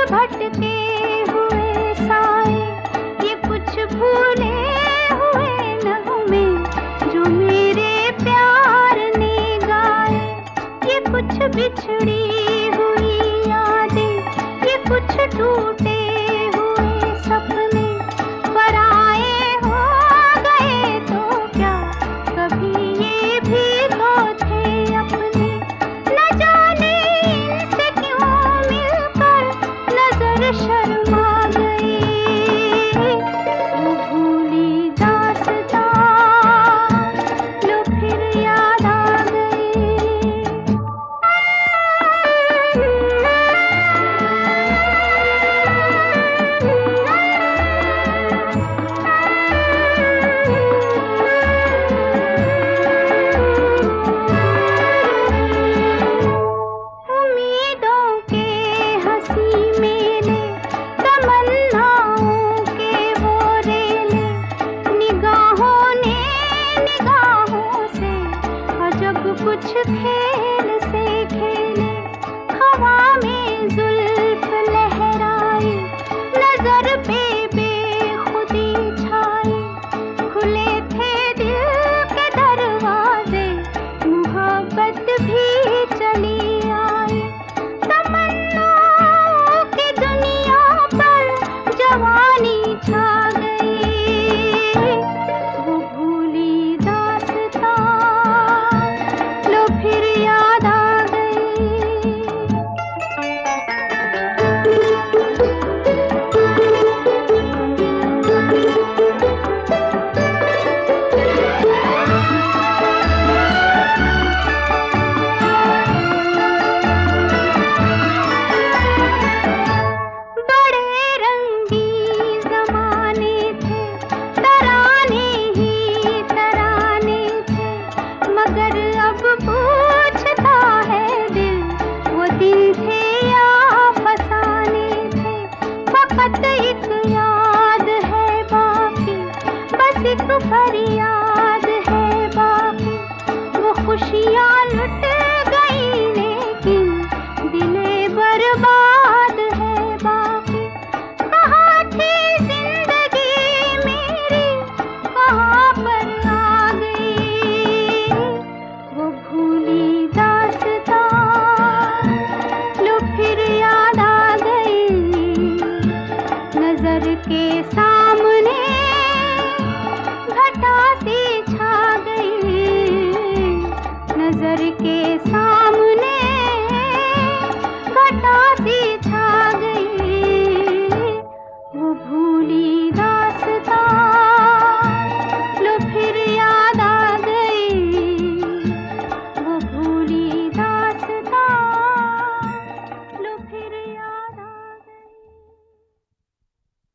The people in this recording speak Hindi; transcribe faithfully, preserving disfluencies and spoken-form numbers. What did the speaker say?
भटके हुए साए, ये कुछ भूले हुए नगमे जो मेरे प्यार ने गाए। ये कुछ बिछड़ी हुई यादें, ये कुछ टूटे हुए सपने, पराए हो गए तो क्या कभी ये भी तो थे अपने। न जाने इनसे क्यों मिलकर नजर शर्मा गई, वो भूली दास्तां लो फिर याद आ गई। उम्मीदों के हंसी मेले, तमन्नाओं के वो रेले, निगाहों ने निगाहों से अजब कुछ खेल से खेले। हवा में जुल्फ लहराई, नजर पे बेखुदी छाई, खुले थे दिल के दरवाजे, मोहब्बत भी